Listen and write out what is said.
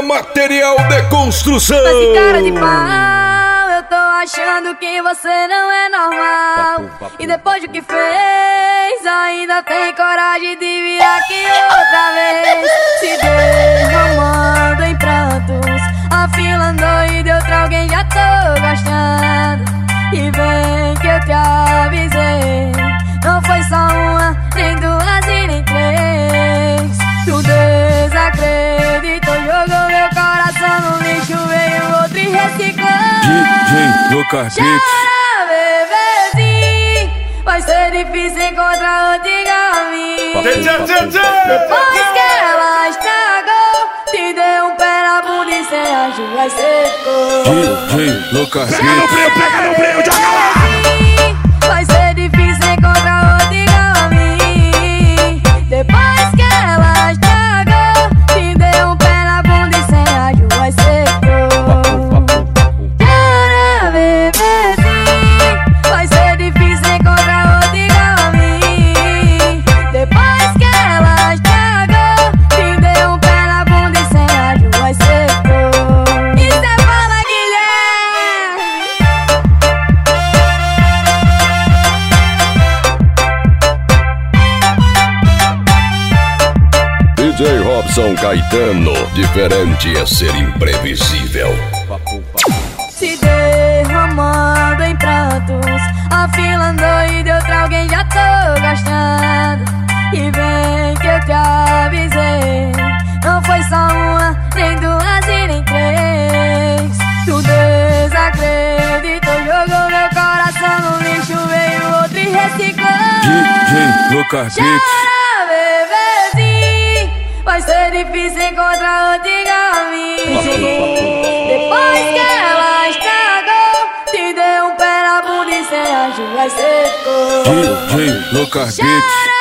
Material de construção. Mas que cara de pau, eu tô achando que você não é normal. E depois do que fez, ainda tem coragem de vir aqui outra vez. Se derramando em prantos, afilando e de outra alguém já tô gostando. E vem que eu te avisei, não foi só uma, nem duas e nem três. Tu desacreditou, jogou meu coração no lixo, veio outro e reciclou. DJ Lucas Beats. Chora, bebezinho, vai ser difícil encontrar outro igual a mim. Depois que ela estragou, te deu um pé na bunda e sem ajuda secou. DJ Lucas Beats. Pega no freio, joga lá! Vai ser difícil encontrar outro igual a mim. Depois que ela estragou, te deu um pé na bunda e sem ajuda secou. Chora, bebezinho, vai ser difícil encontrar outro igual a mim. Depois que ela estragou, te deu um pé na bunda e sem ajuda secou. Isso é fala, Guilherme. DJ Robson Caetano, diferente é ser imprevisível. Se derramando em prantos, afilando e de outra alguém já tô gostando. E vem que eu te avisei, não foi só uma, nem duas e nem três. Tu desacreditou, jogou meu coração no lixo, veio outro e reciclou. DJ Lucas Beats. Chora, bebezinho, vai ser difícil encontrar outro igual a mim. Depois que ela estragou, te deu um pé na bunda e sem ajuda secou. DJ Lucas Beats.